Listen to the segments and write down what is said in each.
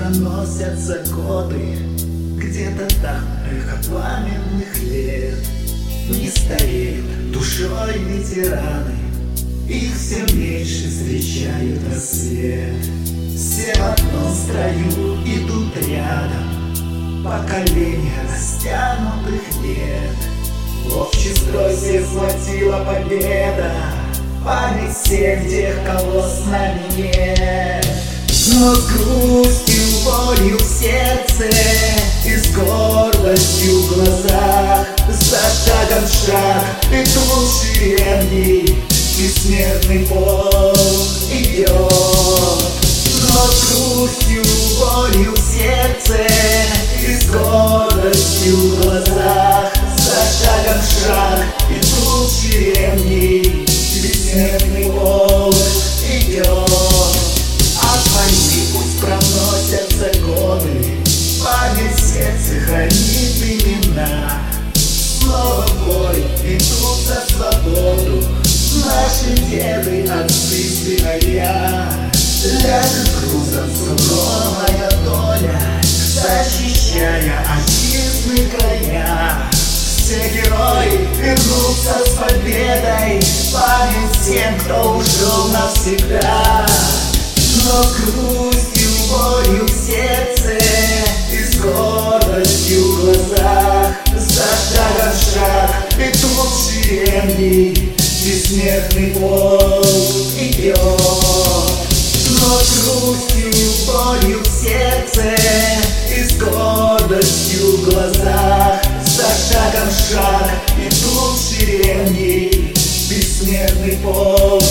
Проносятся годы, где-то там эхо пламенных лет. Не стареют душой ветераны, их все меньше встречают рассвет. Все в одном строю идут рядом, поколения растянутых лет. В общий строй всех схватила победа, память всех тех, кого с нами нет. Но с грустью, болью в сердце и с гордостью в глазах за шагом шаг идут шеренги, бессмертный полк идет. Но с грустью, болью в сердце и с гордостью в глазах за шагом шаг идут шеренги, бессмертный полк идет. От войны пусть проносятся годы, память в сердце хранит имена. Снова в бой идут за свободу наши деды, отцы, сыновья. Ляжет грузом суровая доля, защищая отчизны края. Все герои вернутся с победой, память тем, кто ушел навсегда. Но с грустью, болью в сердце и с гордостью в глазах за шагом шаг идут шеренги, бессмертный полк идет. Но с грустью, болью в сердце и с гордостью в глазах за шагом шаг идут шеренги, бессмертный полк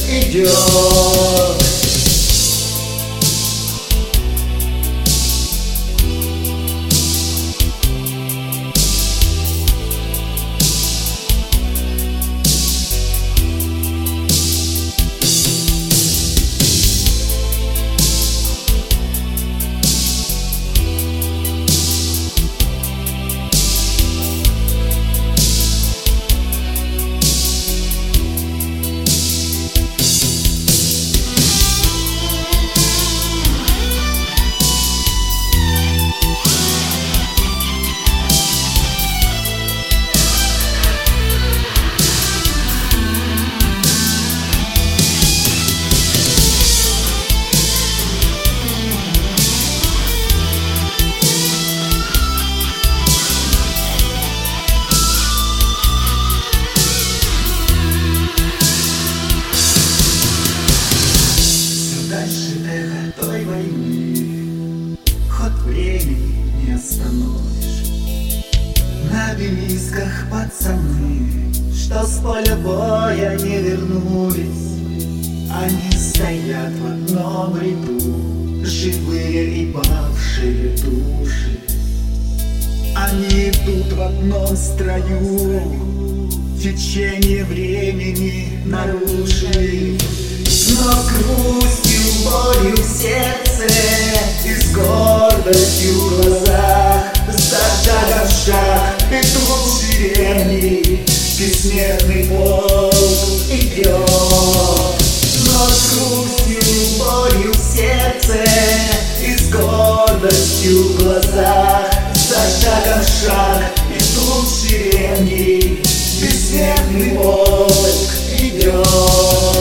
идет. Дальше эхо той войны, ход времени не остановишь. На обелисках пацаны, что с поля боя не вернулись. Они стоят в одном ряду, живые и павшие души. Они идут в одном строю, течение времени нарушили. Но с грустью, болью в сердце и с гордостью в глазах за шагом шаг идут шеренги, бессмертный полк идет. Но с грустью, болью в сердце и с гордостью в глазах за шагом шаг идут шеренги, бессмертный полк идет.